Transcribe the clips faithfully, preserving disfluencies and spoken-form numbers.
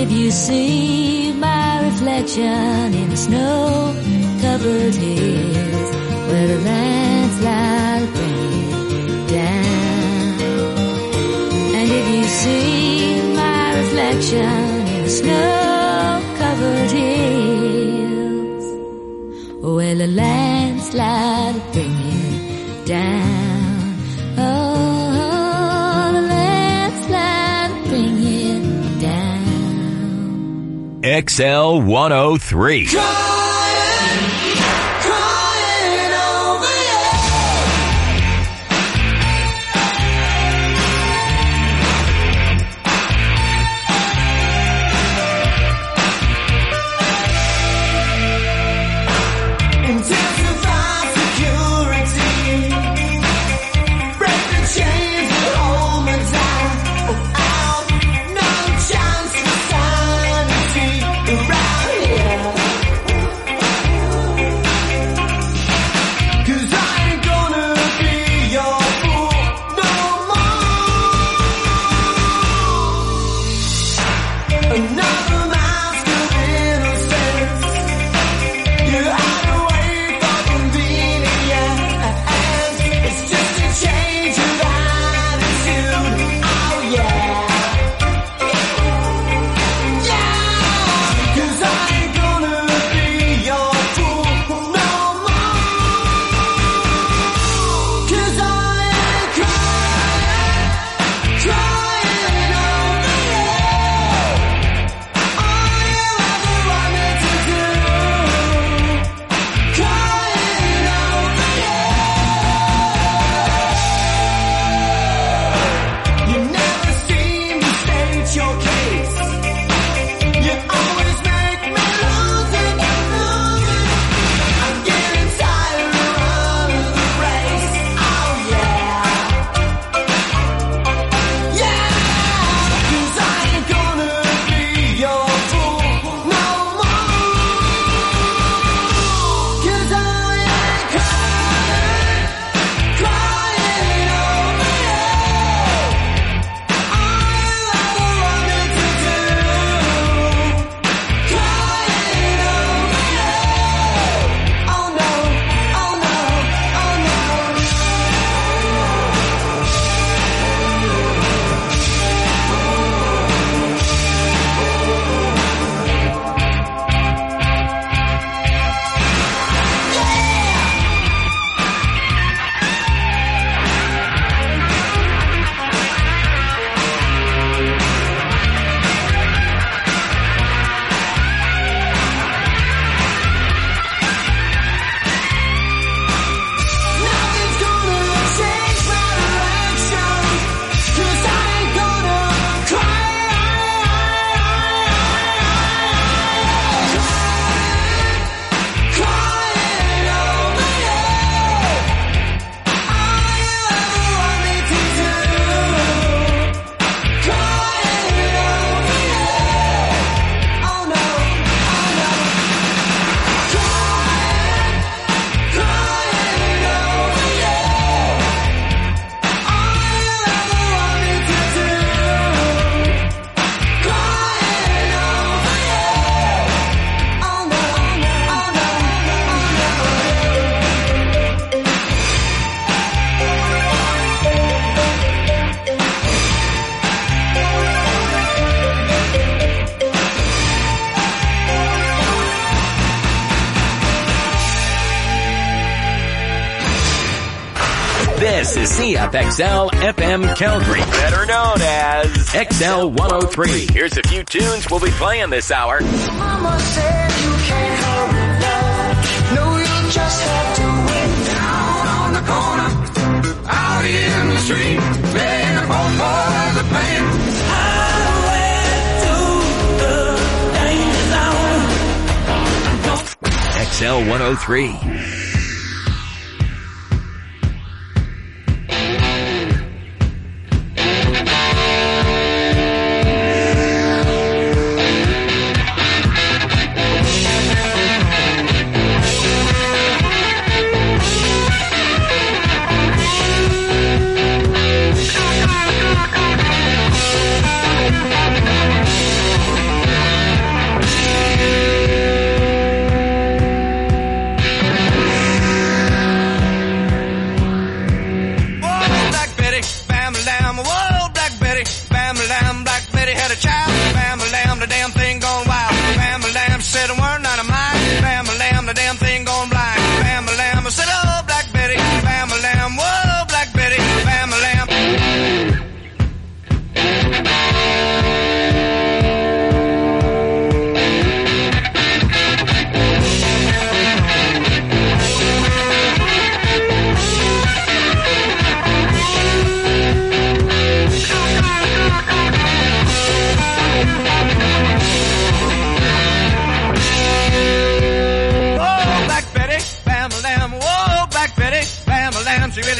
if you see my reflection in the snow-covered hills, where the landslide bring it down. And if you see my reflection in the snow-covered hills, where the landslide bring it down. Oh, the landslide bring it down. X L one oh three. This is C F X L F M Calgary, better known as X L one oh three. Here's a few tunes we'll be playing this hour. Mama said you can't hurry love. No, you just have to wait down on the corner, out in the street, begging for more of the pain. X L one oh three.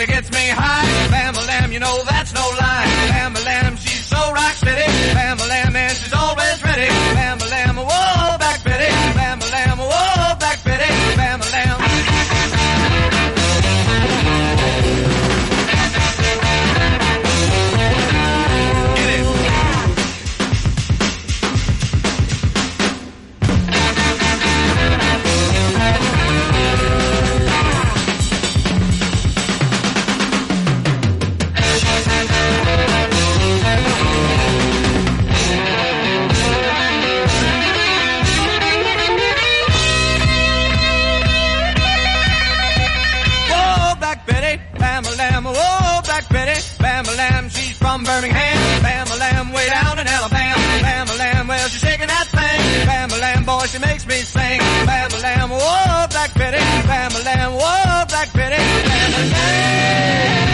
she gets me high. Bam-a-lam, you know that's no lie. Bam-a-lam, she's so rock steady. Bam-a-lam, and she's always ready. Bam-a-lam, whoa, back Betty. Bam-a-lam, whoa, back Betty. Bam-a-lam. Bam-a-lam, she's from Birmingham. Bam-a-lam, way down in Alabama. Bam-a-lam, well, she's shaking that thing. Bam-a-lam, boy, she makes me sing. Bam-a-lam, whoa, Black Betty. Bam-a-lam, whoa, Black Betty. Bam-a-lam.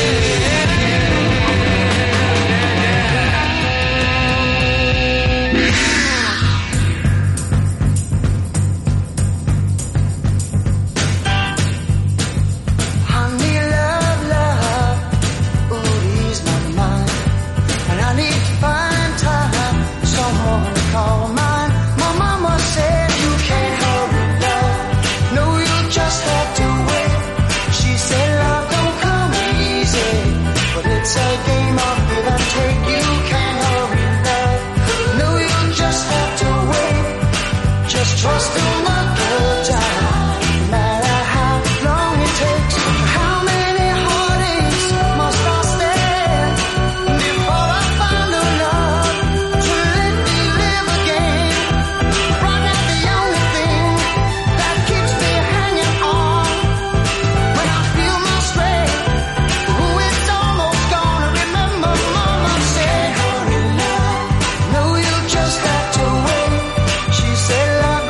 Trust in the good time, no matter how long it takes. How many heartaches must I stand before I find a love to let me live again? Right now the only thing that keeps me hanging on, when I feel my strength, ooh, it's almost gone. Remember Mama said, hurry love, no, you just have to wait. She said, love,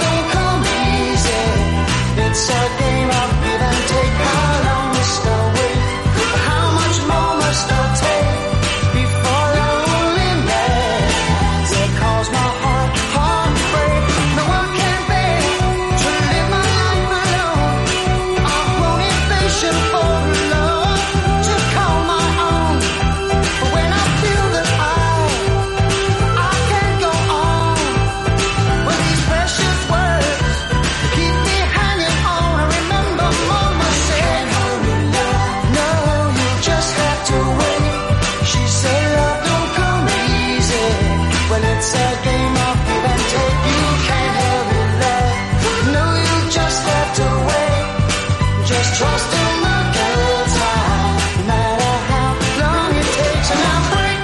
it's a game of give and take. How long must I wait? How much more must I take before loneliness it calls my heart, heart to break? No one can bear to live my life alone. I've grown impatient for love to call my own. But when I feel that I, I can't go on with these precious words keep me hanging on. I remember Mama said, hurry love, no, you just have to wait. She said, love don't come easy. Well, it's a game of give and take. You can't hurry love, no, you just have to wait. Just trust in the good time, no matter how long it takes. And now break,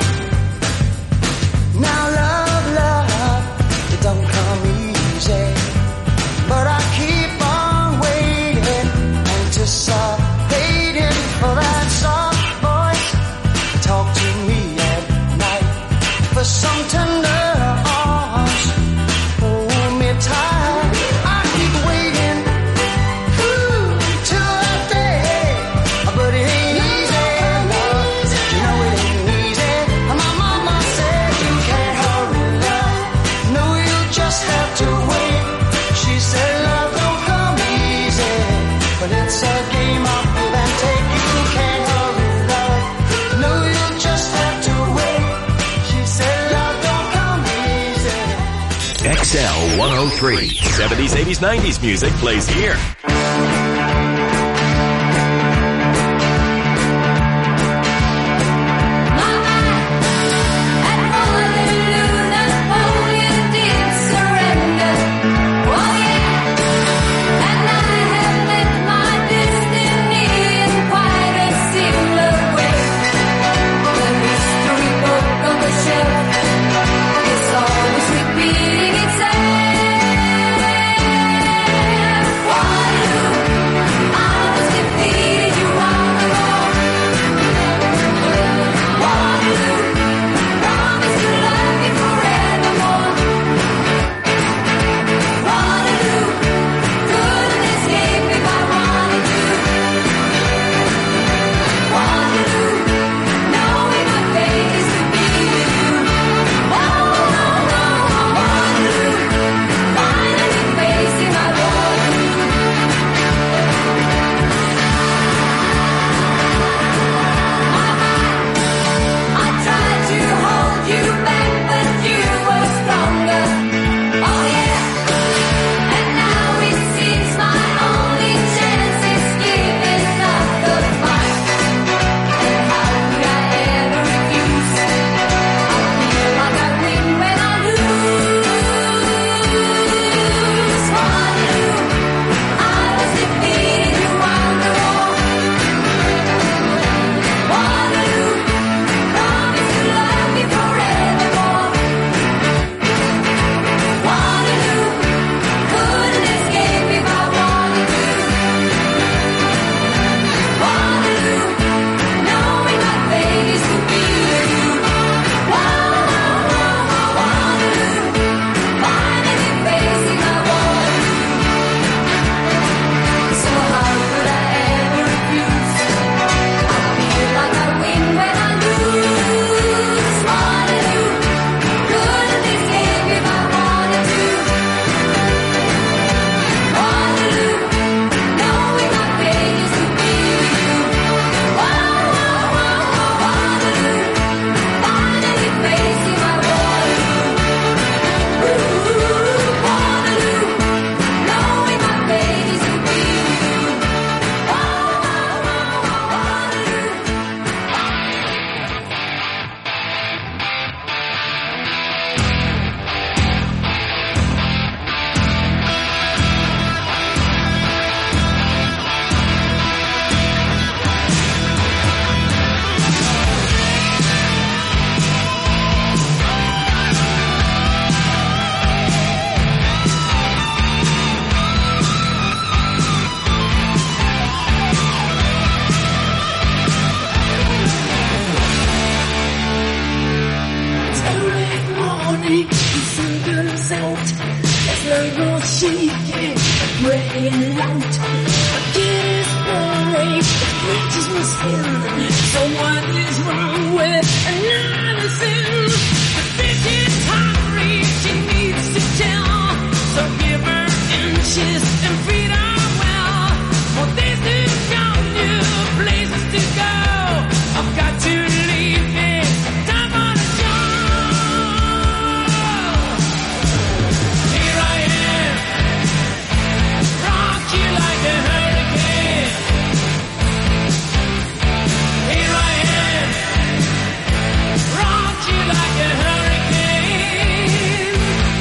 now love, love, it don't come easy. But I keep on waiting, anticipating for that soft voice. Talk to me at night, for some tender arms, hold me tight. I keep waiting, ooh, till that day. But it ain't easy, love. You know it ain't easy. My mama said you can't hurry love, no, you just have to wait. She said love don't come easy, but it's a game of give and take. You can't hurry love, no, you just have to wait. She said love don't come easy. X L one oh three. seventies, eighties, nineties music plays here. Repeating itself. Why morning, the sun comes out. As the road shaking, praying out. My kid is burning, it reaches my skin. So what is wrong with another sin? The bitch is hungry, she needs to tell. So give her inches and feed her well. For days to come, new places to go. I've got to leave it, time for the show. Here I am, rock you like a hurricane. Here I am, rock you like a hurricane.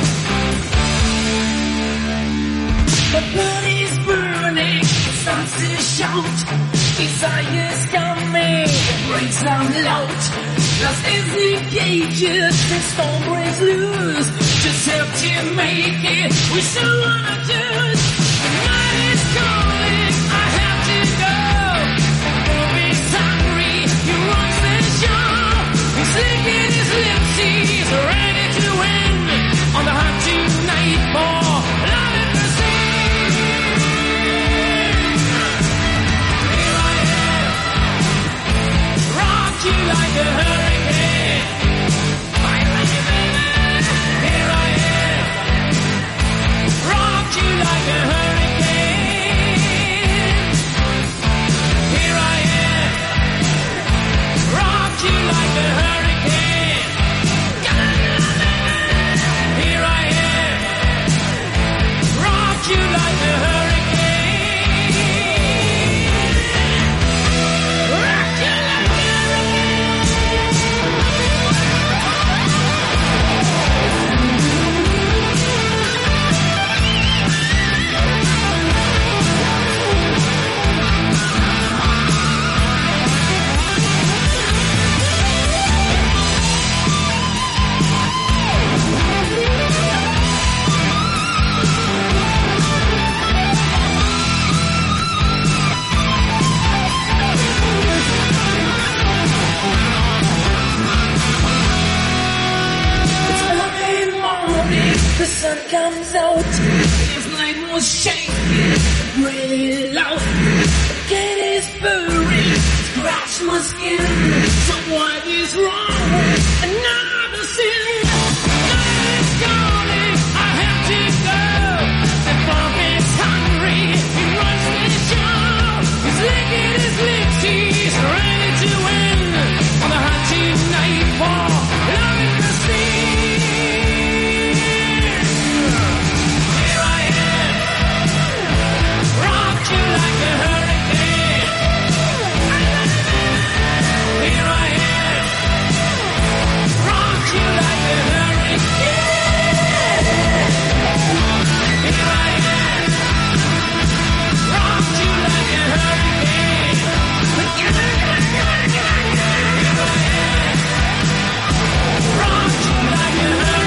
The blood is burning, it starts to shout. Desire's coming, it breaks out loud. Lost is the cages, the storm breaks loose. Just help to make it, we still wanna choose. The night is calling, I have to go. The movie's hungry, he runs the show. He's licking his lips, he's ready to win. On the hunt tonight for love and mercy. Here I am, rock you like a hurricane. My lady baby. Here I am, rock you like a hurricane. Here I am, rock you like a hurricane. Here I am, rock you like a hurricane. Rock you like a It's Monday morning, the sun comes out. This night was shaking, really loud. The cat is burning, scratch my skin. So what is wrong with another sin? Night is calling, I have to go. The bomb is hungry, he runs the show. He's licking his lips, he's ready to win. On the hunt tonight for love and mercy. Here I am, rock you like a hurricane. Here I am, rock you like a hurricane. Here I am, rock you like a hurricane. Here I am, rock you like a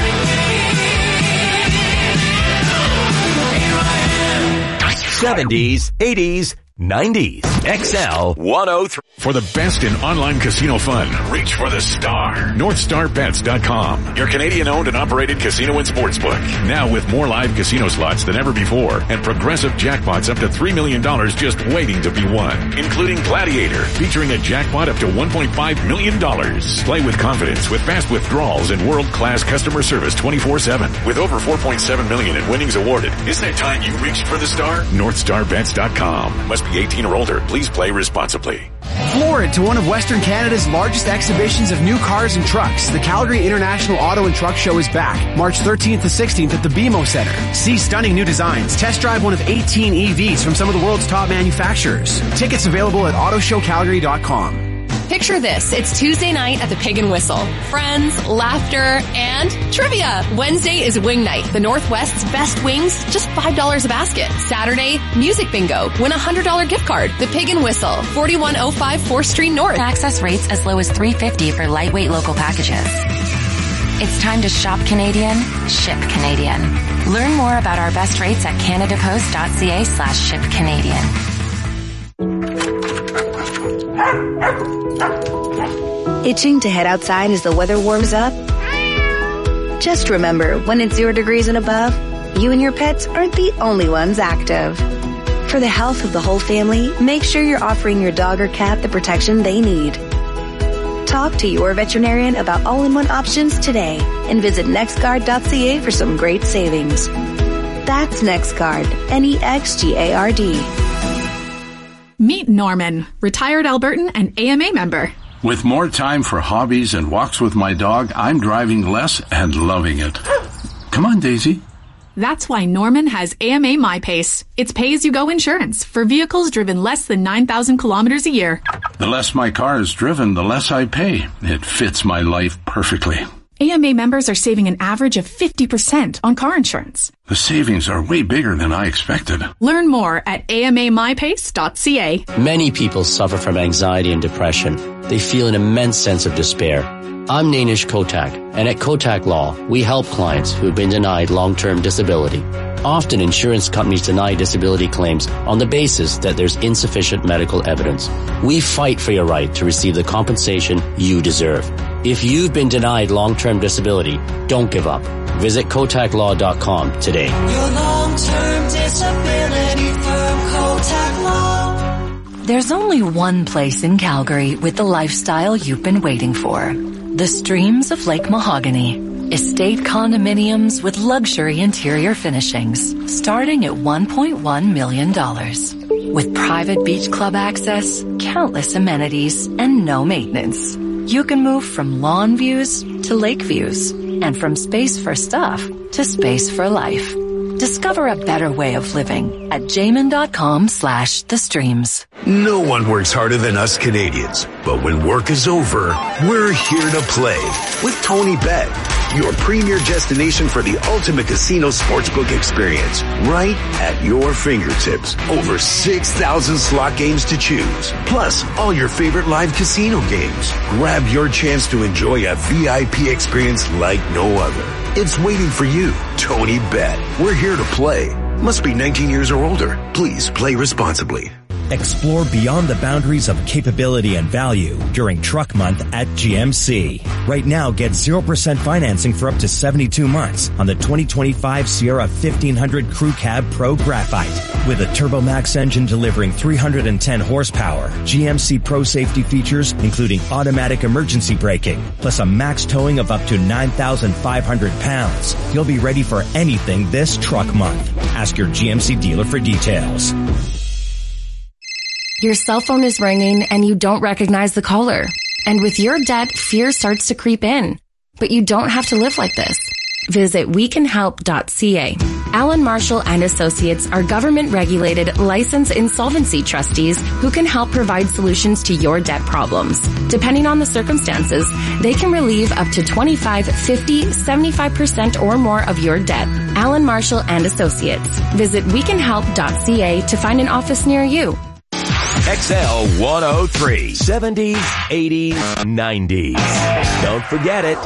hurricane. Here I am. seventies, eighties, nineties. X L one oh three. For the best in online casino fun, reach for the star. North Star Bets dot com, your Canadian-owned and operated casino and sportsbook. Now with more live casino slots than ever before and progressive jackpots up to three million dollars just waiting to be won, including Gladiator, featuring a jackpot up to one point five million dollars. Play with confidence with fast withdrawals and world-class customer service twenty-four seven. With over four point seven million dollars in winnings awarded, isn't it time you reached for the star? North Star Bets dot com. Must be eighteen or older. Please play responsibly. Forward to one of Western Canada's largest exhibitions of new cars and trucks. The Calgary International Auto and Truck Show is back, March thirteenth to sixteenth at the B M O Center. See stunning new designs. Test drive one of eighteen E Vs from some of the world's top manufacturers. Tickets available at auto show calgary dot com. Picture this. It's Tuesday night at the Pig and Whistle. Friends, laughter, and trivia. Wednesday is wing night. The Northwest's best wings, just five dollars a basket. Saturday, music bingo. Win a one hundred dollars gift card. The Pig and Whistle, forty-one oh five fourth Street North. Access rates as low as three dollars and fifty cents for lightweight local packages. It's time to shop Canadian, ship Canadian. Learn more about our best rates at canadapost.ca slash ship Canadian. Itching to head outside as the weather warms up? Just remember, when it's zero degrees and above, you and your pets aren't the only ones active. For the health of the whole family, make sure you're offering your dog or cat the protection they need. Talk to your veterinarian about all-in-one options today and visit nextguard dot c a for some great savings. That's NextGuard, N E X G A R D. Meet Norman, retired Albertan and A M A member. With more time for hobbies and walks with my dog, I'm driving less and loving it. Come on, Daisy. That's why Norman has A M A MyPace. It's pay-as-you-go insurance for vehicles driven less than nine thousand kilometers a year. The less my car is driven, the less I pay. It fits my life perfectly. A M A members are saving an average of fifty percent on car insurance. The savings are way bigger than I expected. Learn more at A M A my pace dot c a. Many people suffer from anxiety and depression. They feel an immense sense of despair. I'm Nainish Kotak, and at Kotak Law, we help clients who have been denied long-term disability. Often insurance companies deny disability claims on the basis that there's insufficient medical evidence. We fight for your right to receive the compensation you deserve. If you've been denied long-term disability, don't give up. Visit kotak law dot com today. Your long-term disability firm, Kotak Law. There's only one place in Calgary with the lifestyle you've been waiting for. The Streams of Lake Mahogany. Estate condominiums with luxury interior finishings starting at one point one million dollars. With private beach club access, countless amenities, and no maintenance. You can move from lawn views to lake views and from space for stuff to space for life. Discover a better way of living at jamin.com slash the streams. No one works harder than us Canadians, but when work is over, we're here to play with Tony Bet, your premier destination for the ultimate casino sportsbook experience, right at your fingertips. Over six thousand slot games to choose, plus all your favorite live casino games. Grab your chance to enjoy a V I P experience like no other. It's waiting for you. Tony Bet. We're here to play. Must be nineteen years or older. Please play responsibly. Explore beyond the boundaries of capability and value during Truck Month at G M C. Right now, get zero percent financing for up to seventy-two months on the twenty twenty-five Sierra fifteen hundred Crew Cab Pro Graphite. With a TurboMax engine delivering three hundred ten horsepower, G M C Pro safety features including automatic emergency braking, plus a max towing of up to nine thousand five hundred pounds. You'll be ready for anything this Truck Month. Ask your G M C dealer for details. Your cell phone is ringing and you don't recognize the caller. And with your debt, fear starts to creep in. But you don't have to live like this. Visit we can help dot c a. Allen Marshall and Associates are government-regulated, licensed insolvency trustees who can help provide solutions to your debt problems. Depending on the circumstances, they can relieve up to twenty-five, fifty, seventy-five percent or more of your debt. Allen Marshall and Associates. Visit we can help dot c a to find an office near you. X L one oh three, seventies, eighties, nineties. Don't forget it.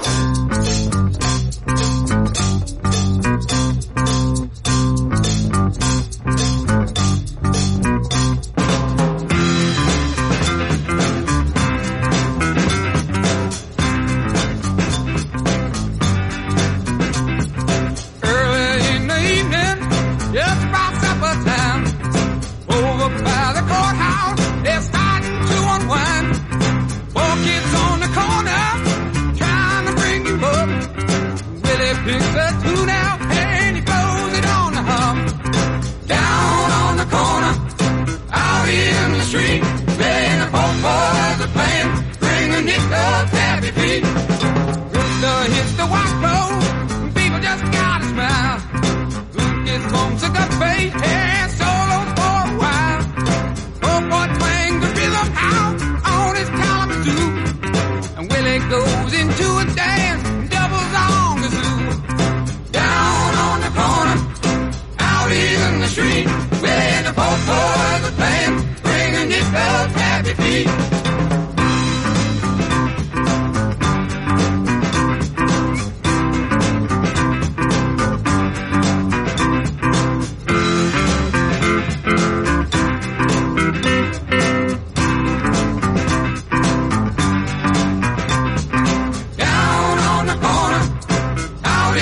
Out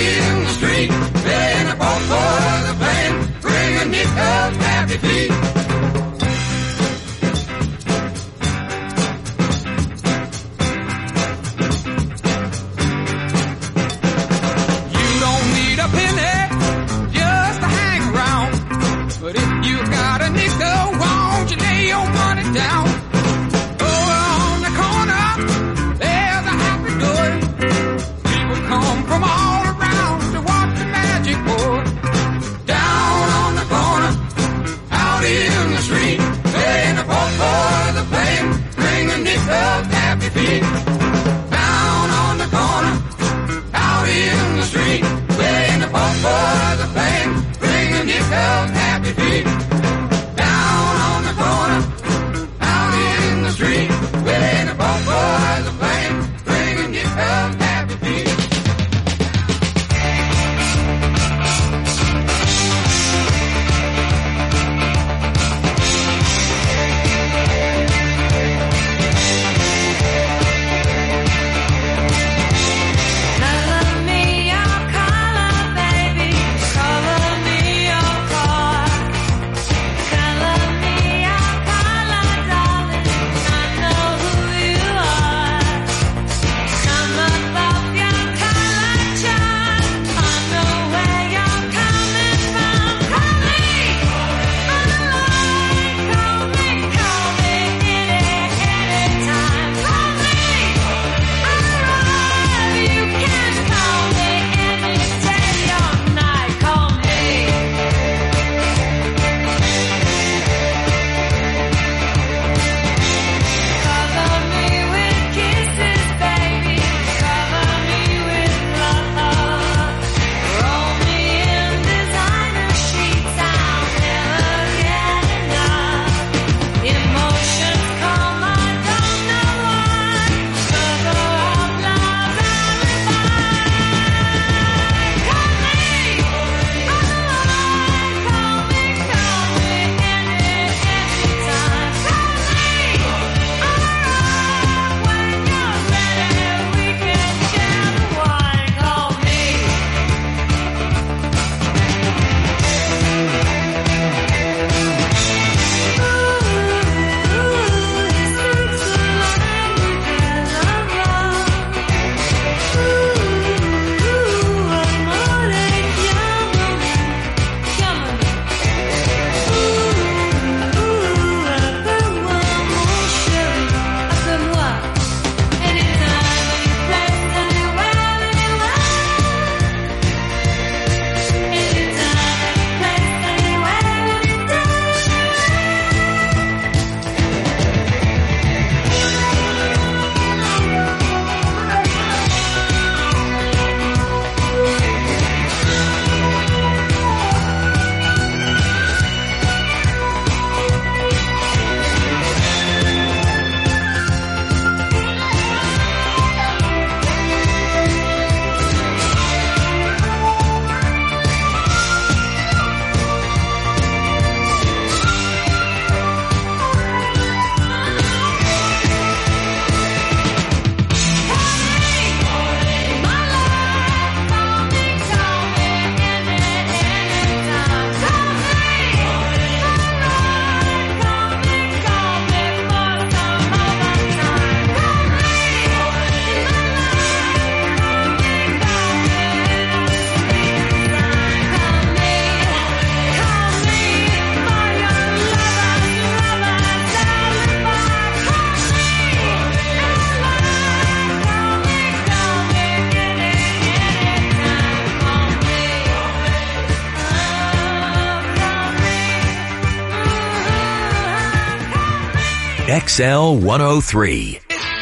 X L one oh three.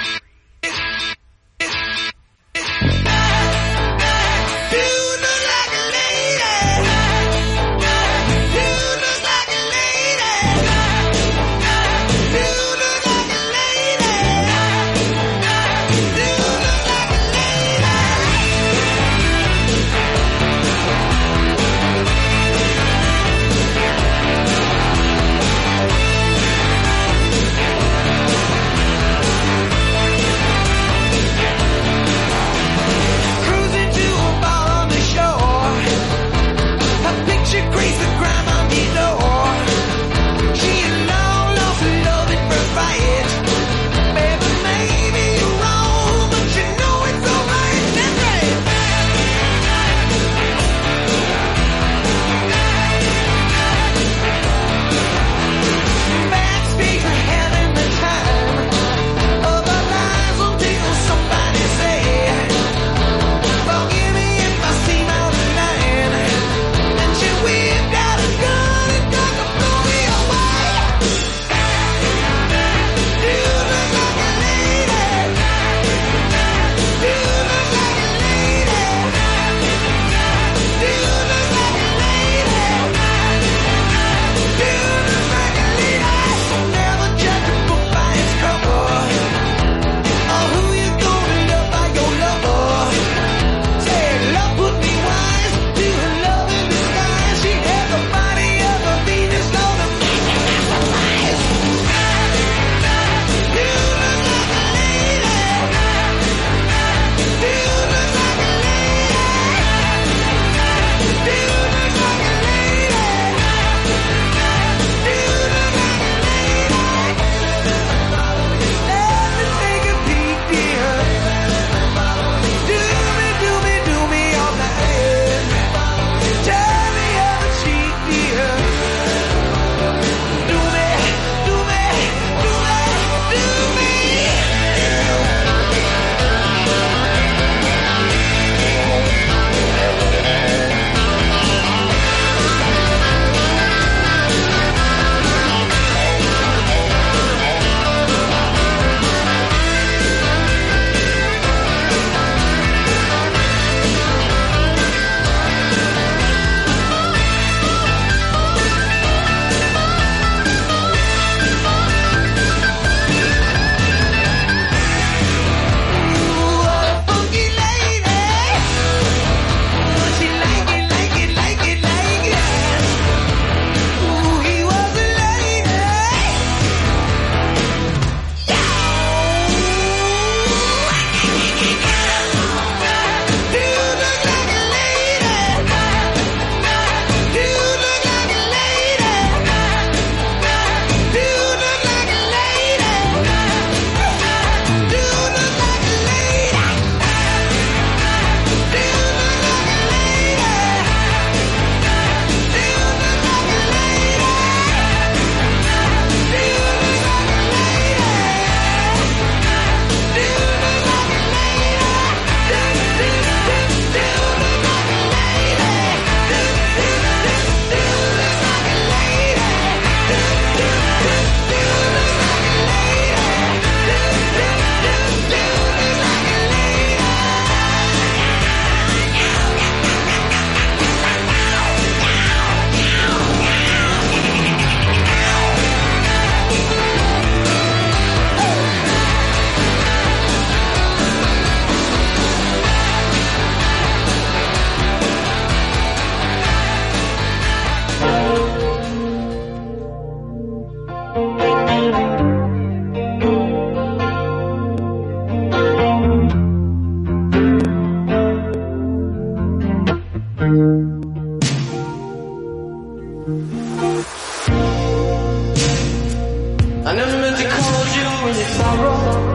I never meant to call you in your sorrow.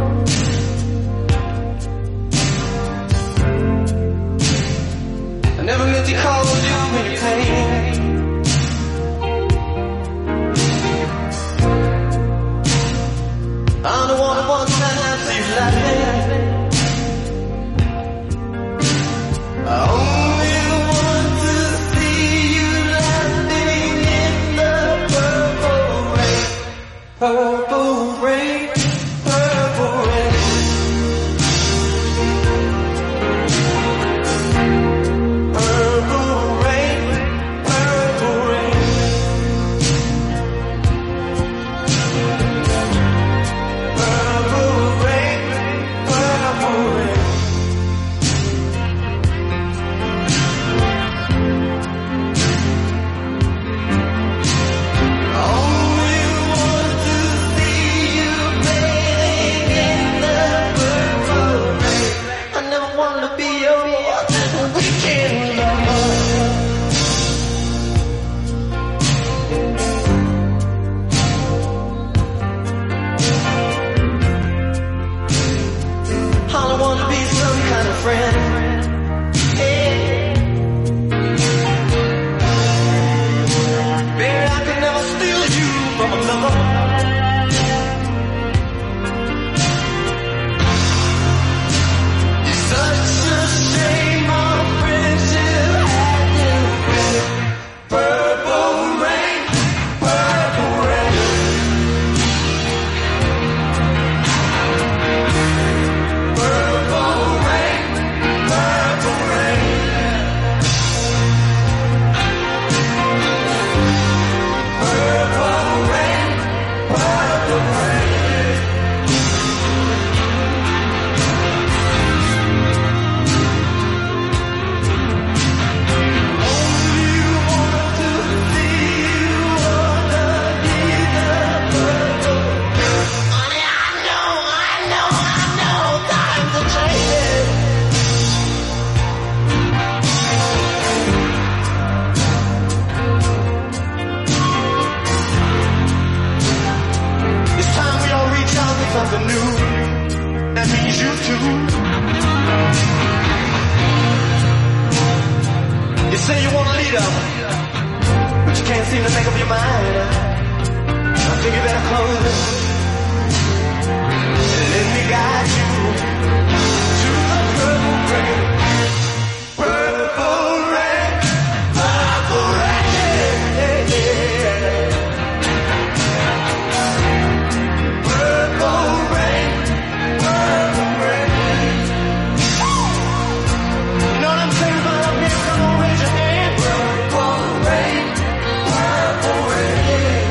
I never meant to call you in your pain. I'm the one who wants to have you laughing. I only want to You say you want a leader, but you can't seem to make up your mind. I think you better close and let me guide you to the purple rain. Purple rain, purple rain, yeah. Purple rain, purple rain. You know what I'm saying about up here? Come on, raise your hand. Purple rain, purple rain.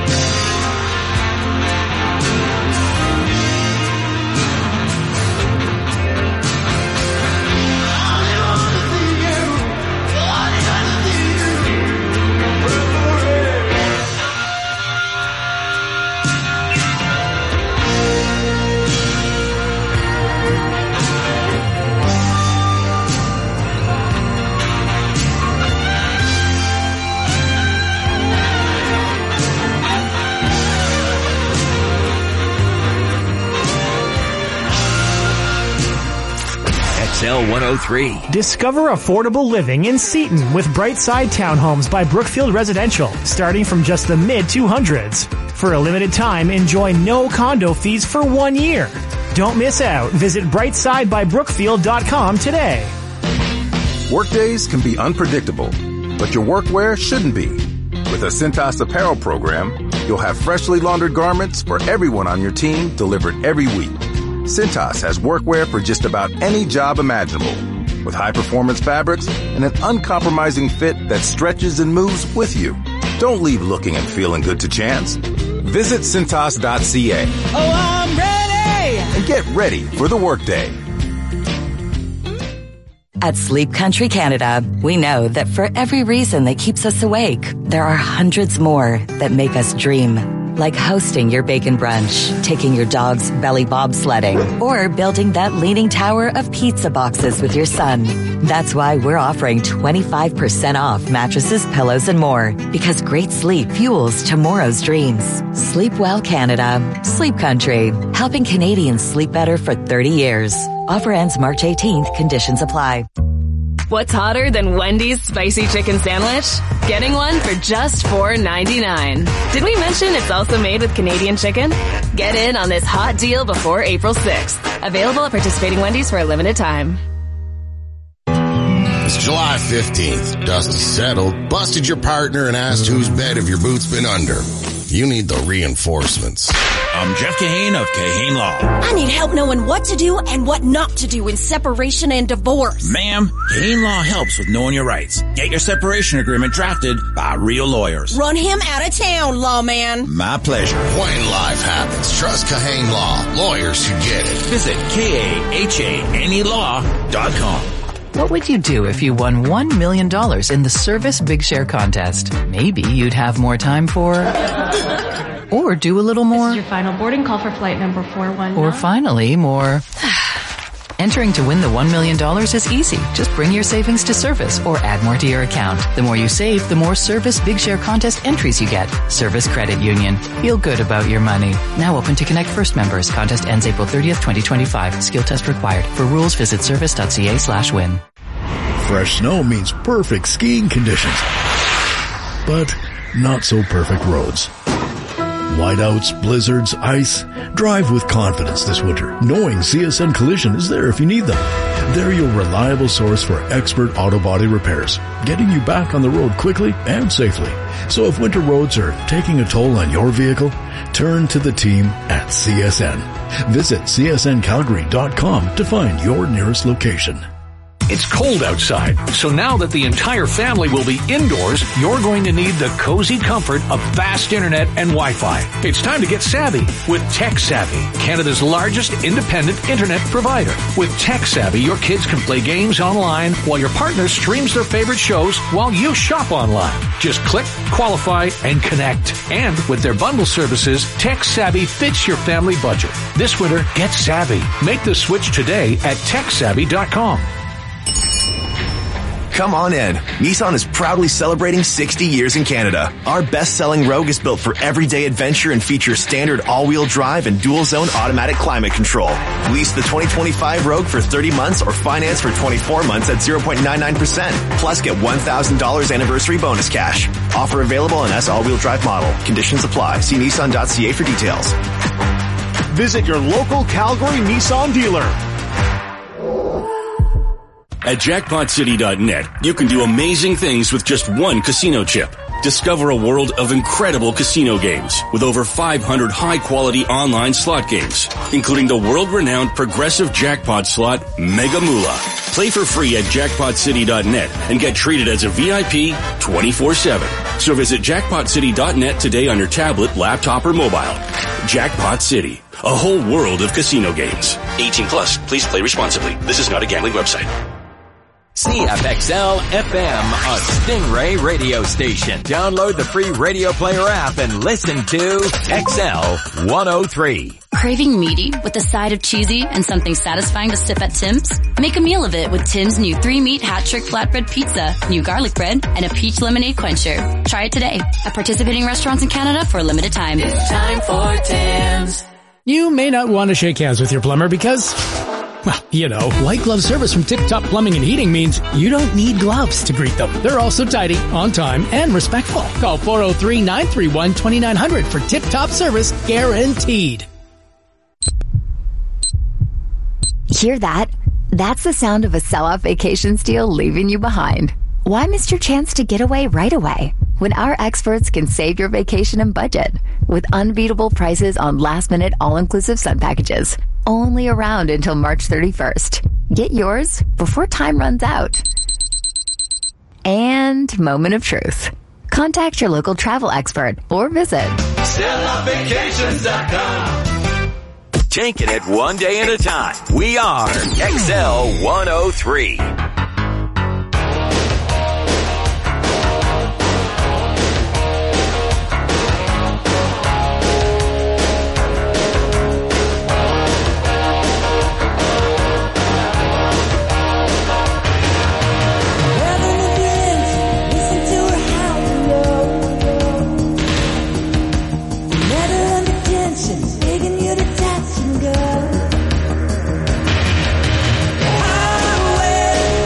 X L one oh three. Discover affordable living in Seaton with Brightside Townhomes by Brookfield Residential, starting from just the mid two hundreds. For a limited time, enjoy no condo fees for one year. Don't miss out. Visit brightside by brookfield dot com today. Workdays can be unpredictable, but your workwear shouldn't be. With a Cintas apparel program, you'll have freshly laundered garments for everyone on your team delivered every week. Cintas has workwear for just about any job imaginable, with high-performance fabrics and an uncompromising fit that stretches and moves with you. Don't leave looking and feeling good to chance. Visit Cintas dot c a. Oh, I'm ready! And get ready for the workday. At Sleep Country Canada, we know that for every reason that keeps us awake, there are hundreds more that make us dream. Like hosting your bacon brunch, taking your dog's belly bobsledding, or building that leaning tower of pizza boxes with your son. That's why we're offering twenty-five percent off mattresses, pillows, and more. Because great sleep fuels tomorrow's dreams. Sleep well, Canada. Sleep Country. Helping Canadians sleep better for thirty years. Offer ends March eighteenth. Conditions apply. What's hotter than Wendy's spicy chicken sandwich? Getting one for just four ninety-nine. Did we mention it's also made with Canadian chicken? Get in on this hot deal before April sixth. Available at participating Wendy's for a limited time. It's July fifteenth. Dust is settled, busted your partner, and asked whose bed have your boots been under. You need the reinforcements. I'm Jeff Kahane of Kahane Law. I need help knowing what to do and what not to do in separation and divorce. Ma'am, Kahane Law helps with knowing your rights. Get your separation agreement drafted by real lawyers. Run him out of town, lawman. My pleasure. When life happens, trust Kahane Law. Lawyers who get it. Visit K A H A N E law dot com. What would you do if you won one million dollars in the Service Big Share contest? Maybe you'd have more time for... or do a little more... This is your final boarding call for flight number four one nine. Or finally, more... Entering to win the one million dollars is easy. Just bring your savings to Service or add more to your account. The more you save, the more Service Big Share contest entries you get. Service Credit Union. Feel good about your money. Now open to Connect First members. Contest ends April thirtieth, twenty twenty-five. Skill test required. For rules, visit service.ca slash win. Fresh snow means perfect skiing conditions, but not so perfect roads. Whiteouts, blizzards, ice. Drive with confidence this winter, knowing C S N Collision is there if you need them. They're your reliable source for expert auto body repairs, getting you back on the road quickly and safely. So if winter roads are taking a toll on your vehicle, turn to the team at C S N. Visit c s n calgary dot com to find your nearest location. It's cold outside, so now that the entire family will be indoors, you're going to need the cozy comfort of fast internet and Wi-Fi. It's time to get savvy with Tech Savvy, Canada's largest independent internet provider. With Tech Savvy, your kids can play games online while your partner streams their favorite shows while you shop online. Just click, qualify, and connect. And with their bundle services, Tech Savvy fits your family budget. This winter, get savvy. Make the switch today at tech savvy dot com. Come on in. Nissan is proudly celebrating sixty years in Canada. Our best-selling Rogue is built for everyday adventure and features standard all-wheel drive and dual-zone automatic climate control. Lease the twenty twenty-five Rogue for thirty months or finance for twenty-four months at zero point nine nine percent. Plus get one thousand dollars anniversary bonus cash. Offer available on S all-wheel drive model. Conditions apply. See Nissan dot C A for details. Visit your local Calgary Nissan dealer. At jackpot city dot net, you can do amazing things with just one casino chip. Discover a world of incredible casino games with over five hundred high-quality online slot games, including the world-renowned progressive jackpot slot Mega Moolah. Play for free at jackpot city dot net and get treated as a V I P twenty-four seven. So visit jackpot city dot net today on your tablet, laptop, or mobile. Jackpot City, a whole world of casino games. eighteen plus, please play responsibly. This is not a gambling website. C F X L F M, a Stingray radio station. Download the free Radio Player app and listen to X L one oh three. Craving meaty with a side of cheesy and something satisfying to sip at Tim's? Make a meal of it with Tim's new three-meat hat-trick flatbread pizza, new garlic bread, and a peach lemonade quencher. Try it today at participating restaurants in Canada for a limited time. It's time for Tim's. You may not want to shake hands with your plumber because... well, you know, white glove service from Tip Top Plumbing and Heating means you don't need gloves to greet them. They're also tidy, on time, and respectful. Call four oh three, nine three one, two nine zero zero for Tip Top service guaranteed. Hear that? That's the sound of a sell-off vacations deal leaving you behind. Why miss your chance to get away right away when our experts can save your vacation and budget with unbeatable prices on last-minute all-inclusive sun packages? Only around until March thirty-first. Get yours before time runs out. And moment of truth. Contact your local travel expert or visit sell off vacations dot com. Taking it one day at a time. We are X L one oh three. Highway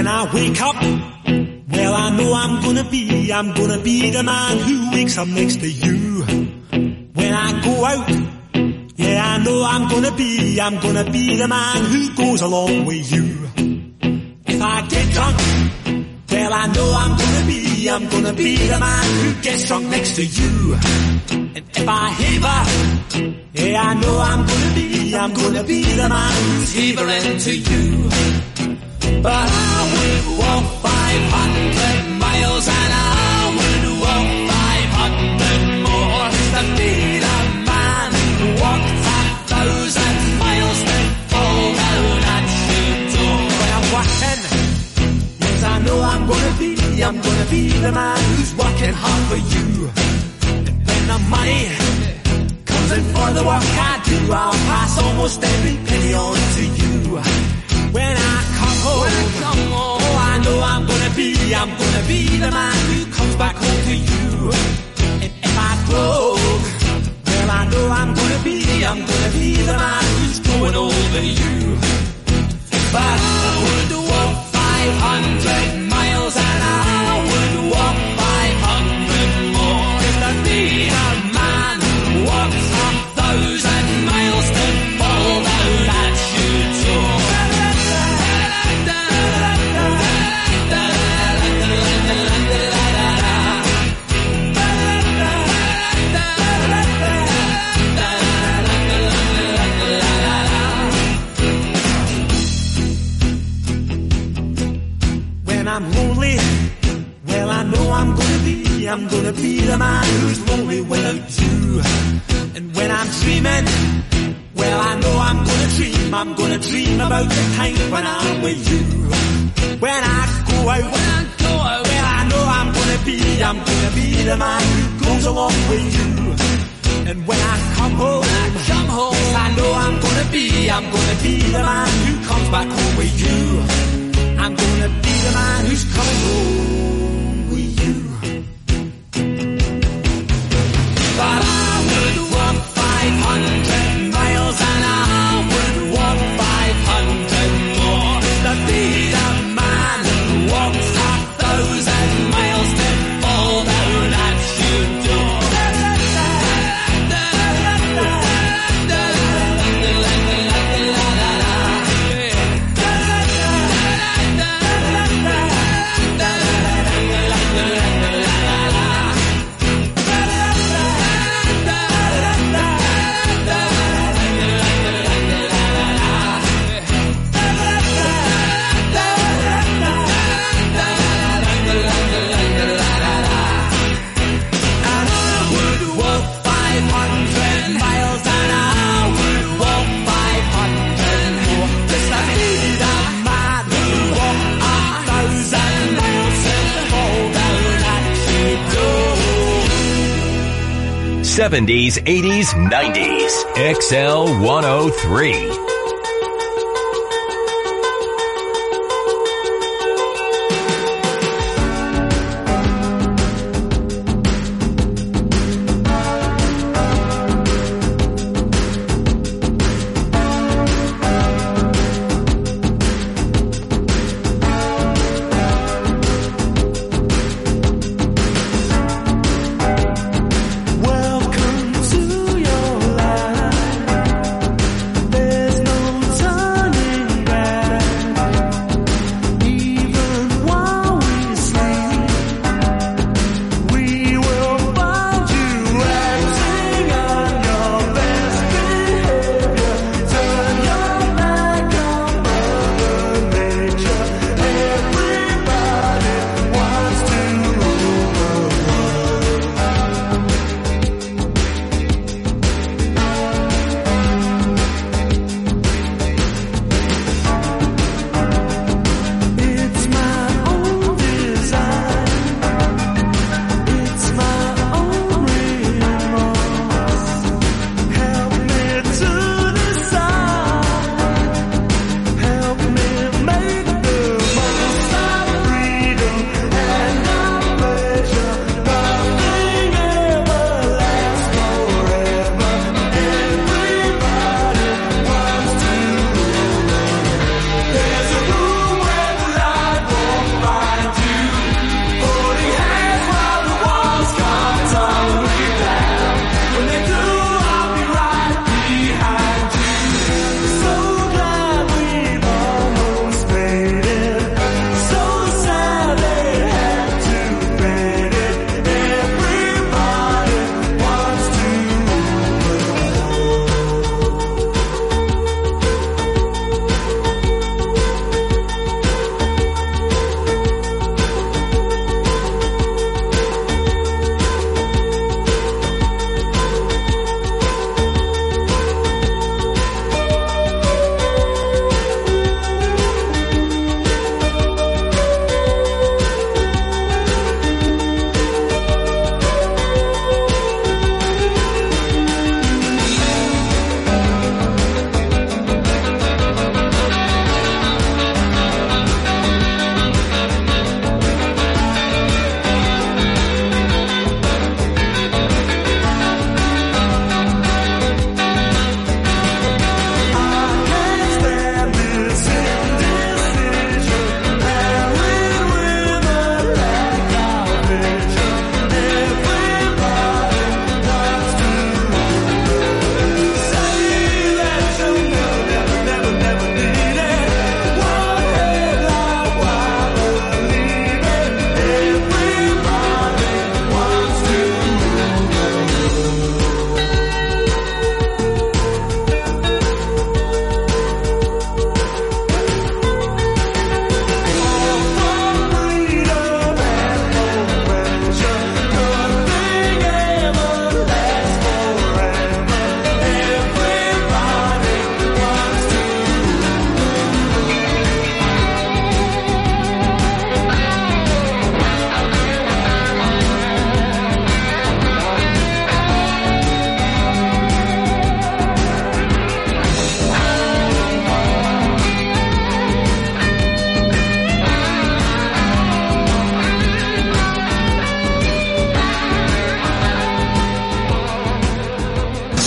I wake up, well, I know I'm gonna be, I'm gonna be the man who wakes up next to you. When I go out, yeah, I know I'm gonna be, I'm gonna be the man who goes along with you. If I get drunk, well, I know I'm gonna be, I'm gonna be the man who gets drunk next to you. And if I heaver, yeah, I know I'm gonna be, I'm gonna be the man who's heavering to you. But I would walk five hundred miles and I would walk five hundred more to be the man who walked a thousand miles to fall down at your door. When I'm walking, yes, I know I'm gonna be, I'm gonna be the man who's working hard for you. And when the money comes in for the work I do, I'll pass almost every penny on to you. When I come home, when I come home, oh, I know I'm gonna be, I'm gonna be the man who comes back home to you. And if I broke, well, I know I'm gonna be, I'm gonna be the man who's going over you. But I would walk five hundred miles and I would walk five hundred more just to be the man who walks a thousand miles to fall down at your door. I'm lonely, well, I know I'm gonna be, I'm gonna be the man who's lonely without you. And when I'm dreaming, well, I know I'm gonna dream, I'm gonna dream about the time when I'm with you. When I go out, when I go out, well, I know I'm gonna be, I'm gonna be the man who goes along with you. And when I come home, when I come home, yes, I know I'm gonna be, I'm gonna be the man who comes back home with you. I'm gonna be the man who's coming home with you. But I would walk five hundred miles and I would walk five hundred more to be the man who walks a thousand miles to fall down at your door. seventies, eighties, nineties. X L one oh three. Welcome to your life. There's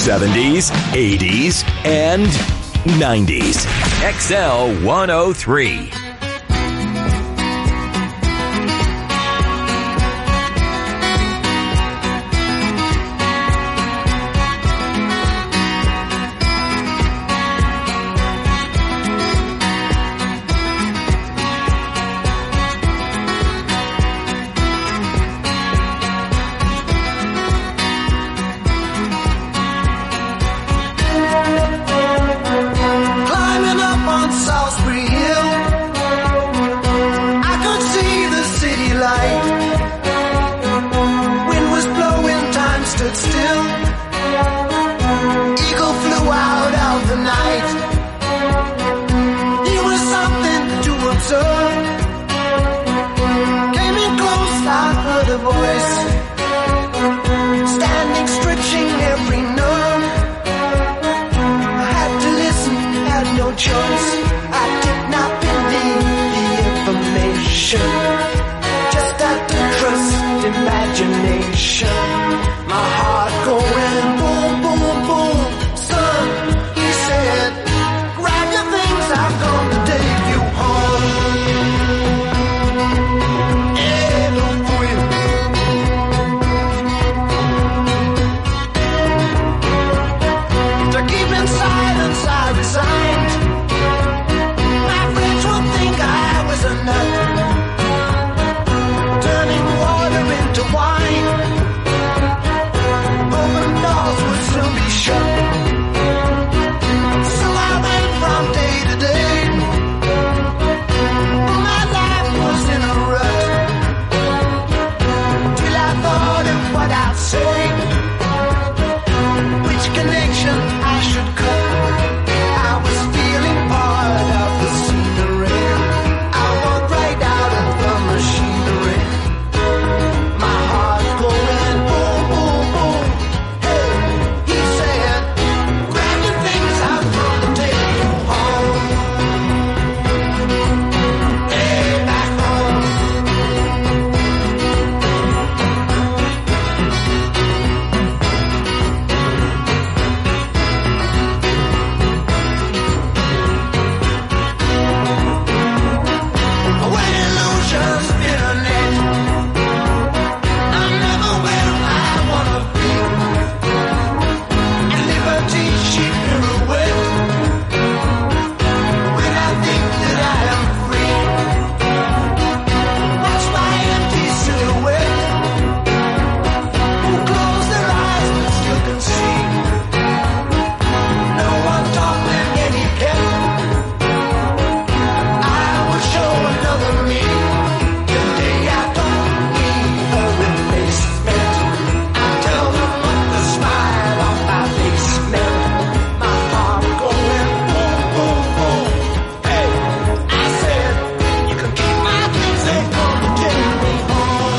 seventies, eighties, and nineties. X L one oh three. Climbing up on Salisbury Hill, I could see the city light. Wind was blowing, time stood still. Eagle flew out of the night. It was something to observe. Came in close, I heard a voice, standing, stretching every nerve. I had to listen, had no choice. I did not believe the information, just had to trust imagination. My heart going boom, boom, boom. Son, he said, grab your things, I've come to take you home. Eh, don't quit. To keep in silence, I resigned. My friends would think I was a nut, turning water into wine. Open doors would soon be shut. So I went from day to day. My life was in a rut, till I thought of what I'd say, which connection I should cut. I was feeling part of the scenery. I walked right out of the machinery. My heart going boom, boom, boom. Hey, he said, grab your things, I'll come to take you home. Hey, back home. When illusions internet, I'm never where I wanna be. And liberty she pirouette, when I think that I am free. Watch my empty silhouette, who close their eyes but still can see. No one taught them etiquette. I will show another me. Today I don't need a replacement. I tell them what the smile on my face meant. My heart going boom, boom, boom. Hey, I said, you can keep my things, they come to take me home.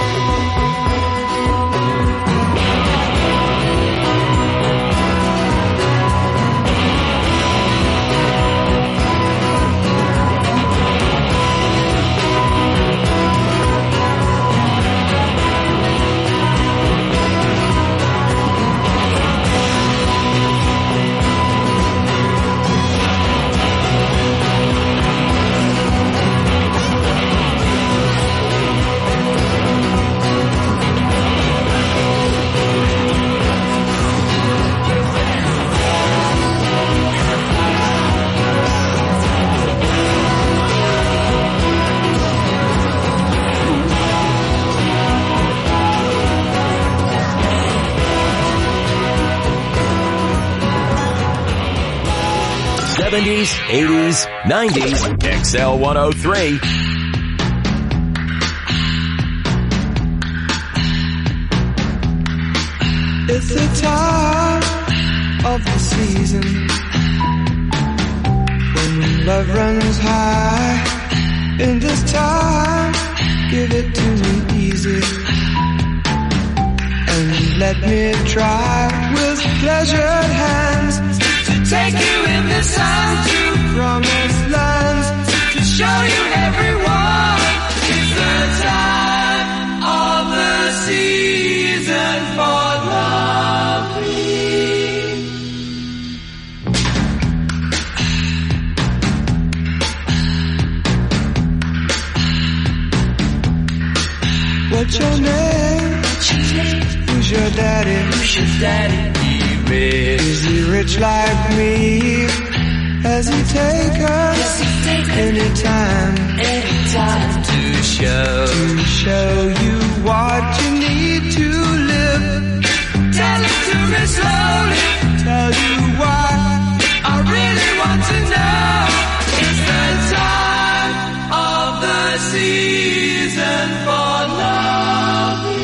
seventies, eighties, nineties, X L one oh three. It's the time of the season when love runs high. In this time, give it to me easy and let me try with pleasured hands to take you in the sun to promised lands, to show you everyone. It's the time of the season for loving. What's your name? Who's your daddy? Who's your daddy? He rich. Is he rich like me? Has he take us anytime? Anytime to show to show you what you need to live. Tell it to me slowly. Tell you why I really want to know. It's the time of the season for loving.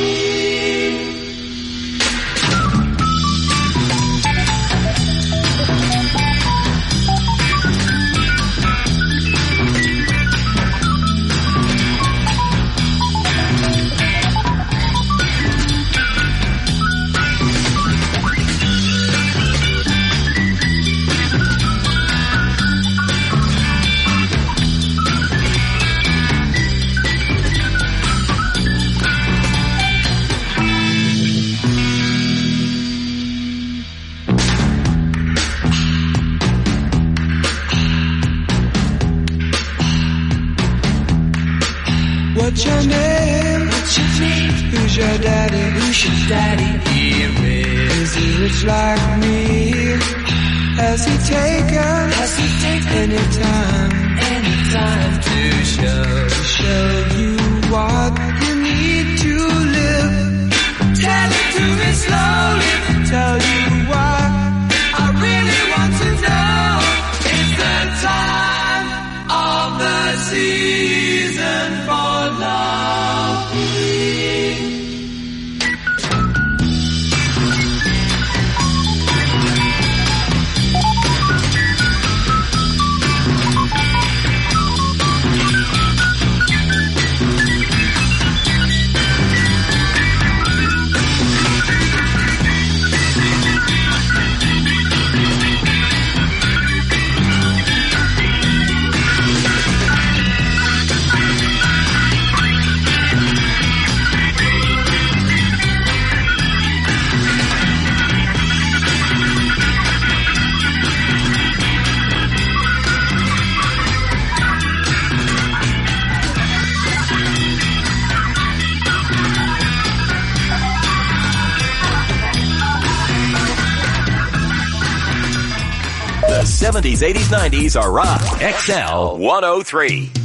What's your name? What's your name? Who's your daddy? Who's your daddy? He rich. Is he rich like me? Has he taken? Has he taken anytime? Anytime to show to show you what you need to live. Tell it to me slowly. Tell you why I really want to know. It's the time of the season for loving. The seventies, eighties, nineties are on X L one oh three.